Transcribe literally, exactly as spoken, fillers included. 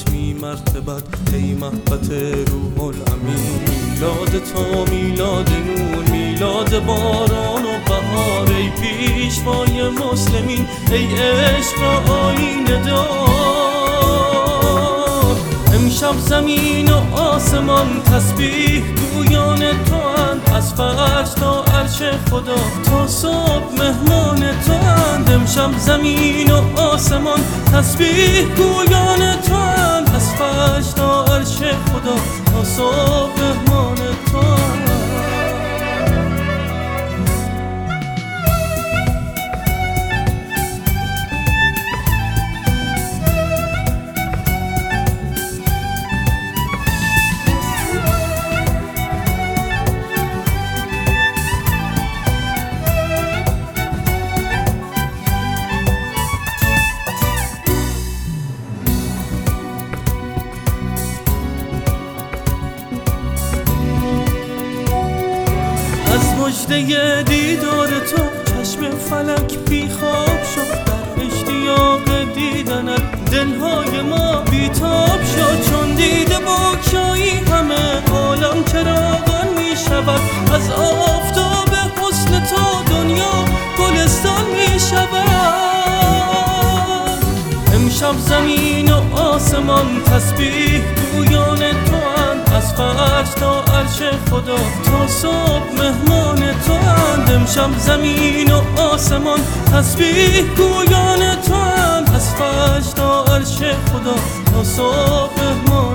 ختمی مرتبت ای محبت روح الامین. میلاد تو میلاد نور، میلاد باران و بهار، ای پیشوای مسلمین ای عشق آیینه دار. امشب زمین و آسمان تسبیح گویان تو اند، از فرش تا عرش خدا تا صبح مهمان تو اند. امشب زمین و آسمان تسبیح گویان تو اند، از فرش تا عرش خدا تا صبح مهمان تو اند. از مژده دیدار تو چشم فلک بیخواب شد، در اشتیاق دیدنت دلهای ما بیتاب شد. چون دیده بگشایی همه عالم چراغان می شود، از آفتاب حسن تو دنیا گلستان می شود. امشب زمین و آسمان تسبیح گویان تو اند، از فرش تا عرش خدا تا صبح مهمان تو اند. امشب زمین و آسمان تسبیح گویان تو اند، از فرش تا عرش خدا تا صبح مهمان